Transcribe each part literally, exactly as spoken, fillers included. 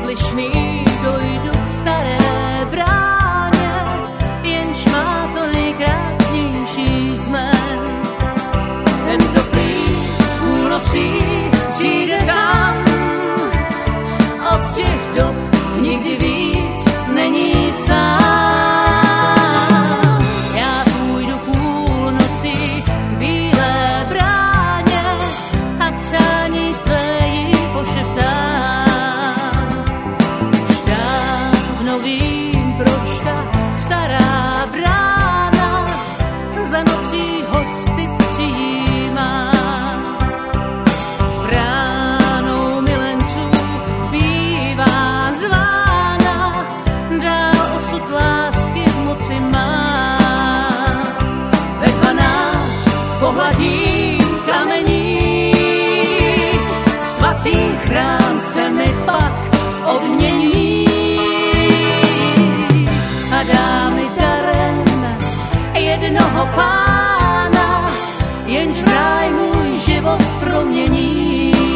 slyšný, dojdu k staré bráně, jenž má to nejkrásnější z jmen. Ten, kdo prý z půlnocí přijde tam, od těch dob nikdy víc není sám. Já půjdu půlnocí k bílé bráně a přání své jí pošeptám. Už dávno vím, proč ta stará brána za nocí hosty přijímá. Bránou milenců bývá zvána, dál osud lásky v moci má. Ve dvanáct pohladím kamení, svatý chrám se mi pak odmění. A dá mi darem jednoho pána, jenž v ráj můj život promění.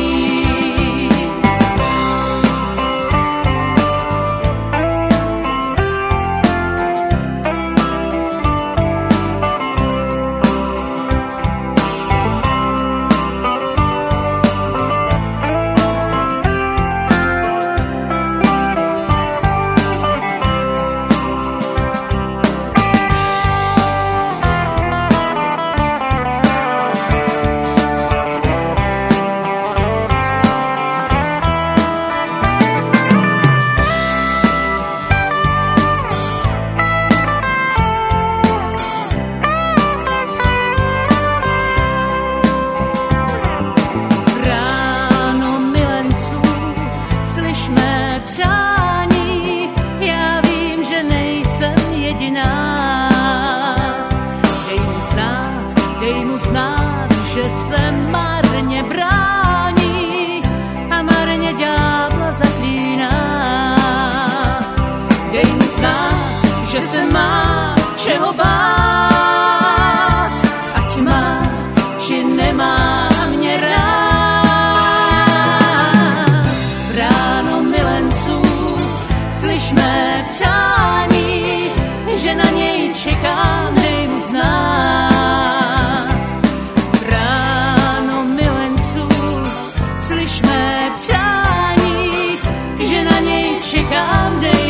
Čekám, dej mu znát. Ráno milenců, slyš mé přání, že na něj čekám, dej